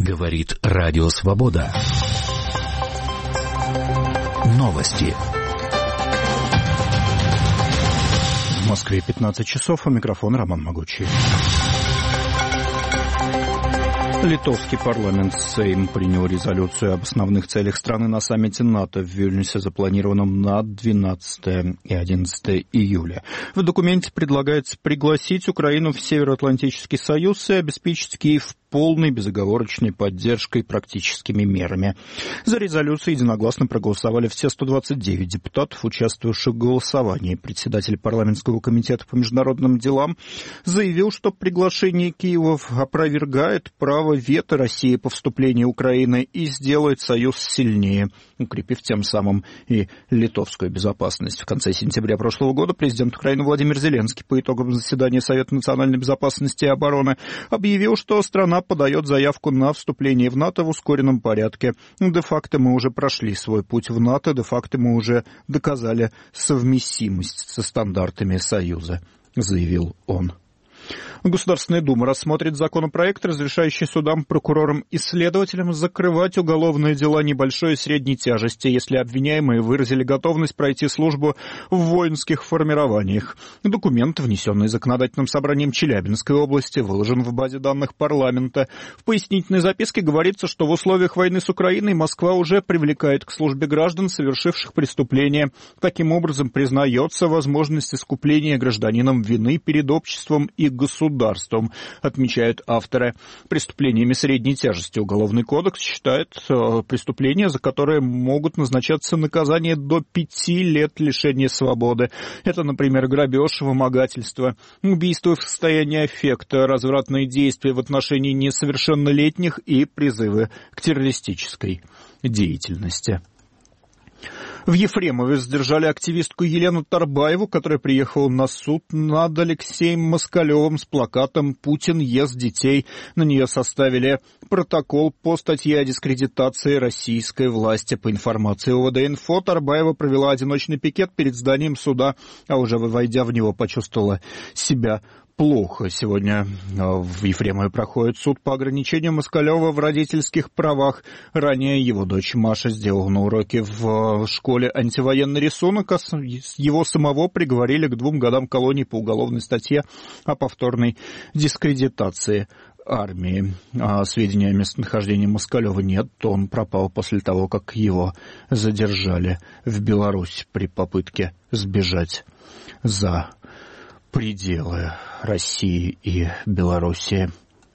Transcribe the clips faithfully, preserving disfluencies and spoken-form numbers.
Говорит Радио Свобода. Новости. В Москве пятнадцать часов, у микрофона Роман Могучий. Литовский парламент Сейм принял резолюцию об основных целях страны на саммите НАТО в Вильнюсе, запланированном на двенадцатое и одиннадцатое июля. В документе предлагается пригласить Украину в Североатлантический союз и обеспечить Киев полной безоговорочной поддержкой практическими мерами. За резолюцию единогласно проголосовали все сто двадцать девять депутатов, участвовавших в голосовании. Председатель парламентского комитета по международным делам заявил, что приглашение Киева опровергает право вето России по вступлению Украины и сделает союз сильнее, укрепив тем самым и литовскую безопасность. В конце сентября прошлого года президент Украины Владимир Зеленский по итогам заседания Совета национальной безопасности и обороны объявил, что страна подает заявку на вступление в НАТО в ускоренном порядке. Де-факто мы уже прошли свой путь в НАТО, де-факто мы уже доказали совместимость со стандартами Союза, заявил он. Государственная Дума рассмотрит законопроект, разрешающий судам, прокурорам и следователям закрывать уголовные дела небольшой и средней тяжести, если обвиняемые выразили готовность пройти службу в воинских формированиях. Документ, внесенный законодательным собранием Челябинской области, выложен в базе данных парламента. В пояснительной записке говорится, что в условиях войны с Украиной Москва уже привлекает к службе граждан, совершивших преступления. Таким образом, признается возможность искупления гражданином вины перед обществом и государством, отмечают авторы. Преступлениями средней тяжести Уголовный кодекс считает э, преступления, за которые могут назначаться наказания до пяти лет лишения свободы. Это, например, грабеж, вымогательство, убийство в состоянии аффекта, развратные действия в отношении несовершеннолетних и призывы к террористической деятельности. В Ефремове задержали активистку Елену Тарбаеву, которая приехала на суд над Алексеем Москалевым с плакатом «Путин ест детей». На нее составили протокол по статье о дискредитации российской власти. По информации ОВД-Инфо, Тарбаева провела одиночный пикет перед зданием суда, а уже войдя в него, почувствовала себя плохо. Сегодня в Ефремове проходит суд по ограничению Москалева в родительских правах. Ранее его дочь Маша сделала на уроке в школе антивоенный рисунок, а его самого приговорили к двум годам колонии по уголовной статье о повторной дискредитации армии. А сведений о местонахождении Москалева нет, то он пропал после того, как его задержали в Беларуси при попытке сбежать за пределы России и Белоруссии.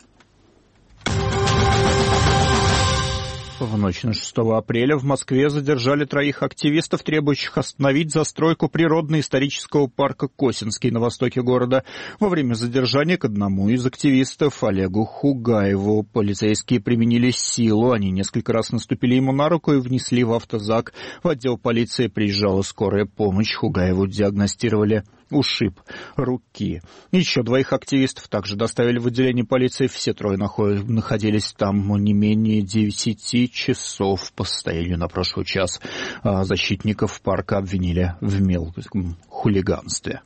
В ночь на шестого апреля в Москве задержали троих активистов, требующих остановить застройку природно-исторического парка Косинский на востоке города. Во время задержания к одному из активистов, Олегу Хугаеву, полицейские применили силу. Они несколько раз наступили ему на руку и внесли в автозак. В отдел полиции приезжала скорая помощь. Хугаеву диагностировали ушиб руки. Еще двоих активистов также доставили в отделение полиции. Все трое находились там не менее десяти часов. По состоянию на прошлый час защитников парка обвинили в мелком хулиганстве.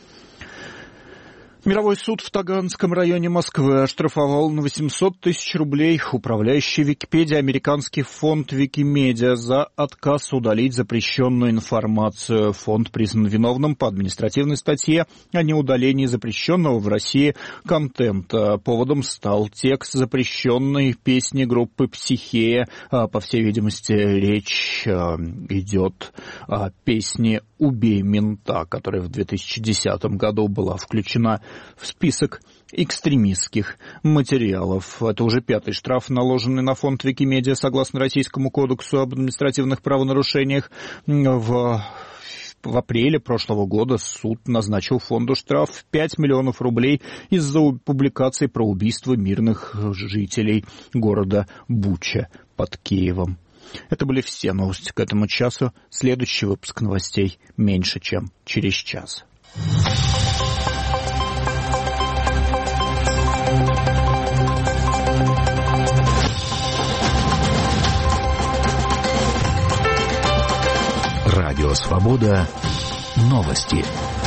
Мировой суд в Таганском районе Москвы оштрафовал на восемьсот тысяч рублей управляющий Википедией американский фонд Викимедиа за отказ удалить запрещенную информацию. Фонд признан виновным по административной статье о неудалении запрещенного в России контента. Поводом стал текст запрещенной песни группы «Психея». По всей видимости, речь идет о песне «Убей мента», которая в две тысячи десятом году была включена в список экстремистских материалов. Это уже пятый штраф, наложенный на фонд Викимедиа согласно Российскому кодексу об административных правонарушениях. В В апреле прошлого года суд назначил фонду штраф в пять миллионов рублей из-за публикации про убийство мирных жителей города Буча под Киевом. Это были все новости к этому часу. Следующий выпуск новостей меньше, чем через час. Радио Свобода. Новости.